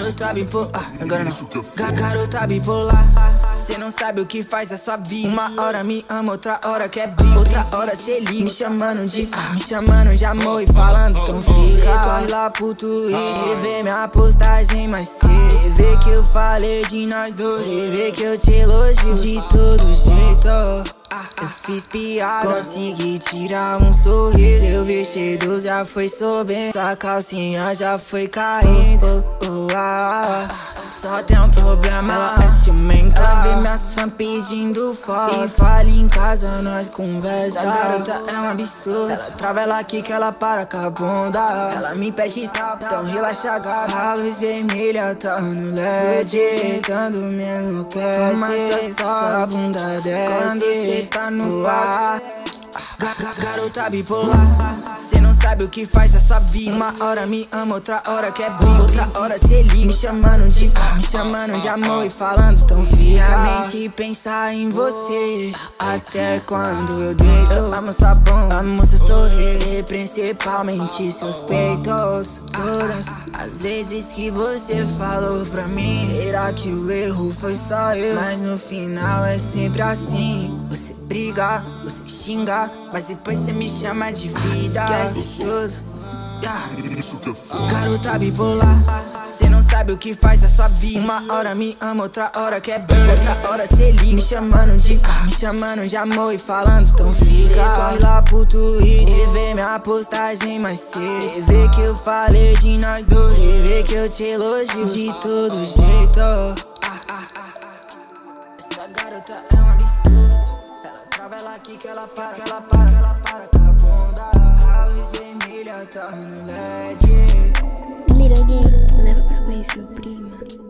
Garota bipolar, agora não. Garota bipolar, cê não sabe o que faz a sua vida. Uma hora me ama, outra hora quer briga. Outra hora cê liga, me chamando de amor e falando então fica. Corre lá pro Twitter, vê minha postagem mais cedo. Cê vê que eu falei de nós dois, cê vê que eu te elogio de todo jeito. Eu fiz piada, consegui tirar um sorriso. Seu vestido já foi sobrando, sua calcinha já foi caindo. Só tem um problema, ela é ciumenta. Ela vê minhas fãs pedindo foto e fala em casa, nós conversa. Essa garota é um absurdo, ela trava, ela quica, ela para com a bunda. Ela me pede tapa, então relaxa gata. A luz vermelha tá no LED, tentando me enlouquecer. Mas só a bunda desce quando cê tá no ar. Garota bipolar, cê não sabe o que faz a sua vida. Uma hora me ama, outra hora quer briga. Outra hora cê liga, me chamando de amor e falando tão friamente pensar em você. Até quando eu deito, eu amo sua bunda, amo seu sorriso, principalmente seus peitos. Todas as vezes que você falou pra mim, será que o erro foi só eu? Mas no final é sempre assim. Você briga, você xinga, mas depois cê me chama de vida. Esquece tudo. Isso que é foda. Garota bipolar, cê não sabe o que faz a sua vida. Uma hora me ama, outra hora quer briga. Outra hora cê liga, me chamando de amor e falando então fica. Corre lá pro Twitter, vê minha postagem mais cedo. Cê vê que eu falei de nós dois, cê vê que eu te elogio de todo jeito. Essa garota é um absurdo, ela trava, ela quica, ela para com a bunda. A luz vermelha tá no LED. Little Gay, leva pra conhecer o prima.